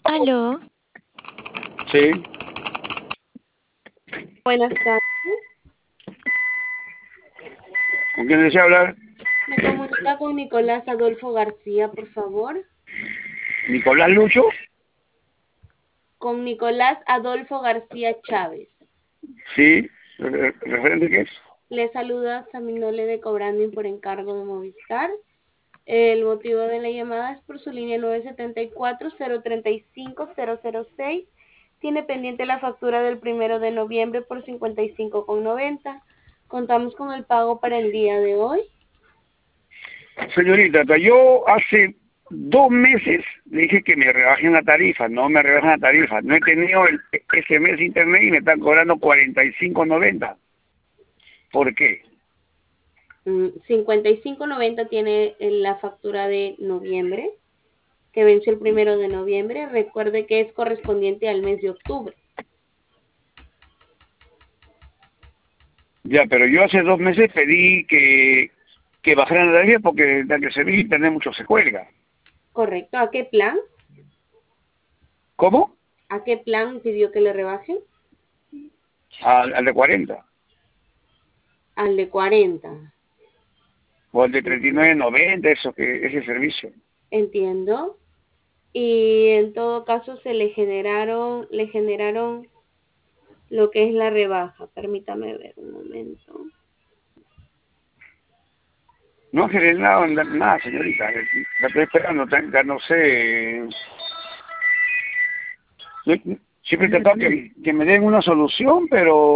Aló, Sí, Buenas tardes. ¿con quién desea hablar? Me comunica con Nicolás Adolfo García, por favor. Nicolás Lucho. Con Nicolás Adolfo García Chávez. Sí, ¿referente qué es? Le saluda Saminole de Cobranding por encargo de Movistar. El motivo de la llamada es por su línea 974-035-006. Tiene pendiente la factura del 1 de noviembre por 55,90. Contamos con el pago para el día de hoy. Señorita, yo hace 2 meses le dije que me rebajen la tarifa, no me rebajan la tarifa. No he tenido ese mes internet y me están cobrando 45.90. ¿Por qué? 55,90 tiene la factura de noviembre, que vence el 1 de noviembre. Recuerde que es correspondiente al mes de octubre. Ya, pero yo hace 2 meses pedí que bajaran la tarifa porque la que se ve internet mucho se cuelga. ¿Correcto? ¿A qué plan? ¿Cómo? ¿A qué plan pidió que le rebajen? Al de 40. Al de 40. O al de 39.90, ese servicio. Entiendo. Y en todo caso le generaron lo que es la rebaja. Permítame ver un momento. No ha generado nada, señorita. La estoy esperando, ya no sé. Yo siempre he tratado que me den una solución, pero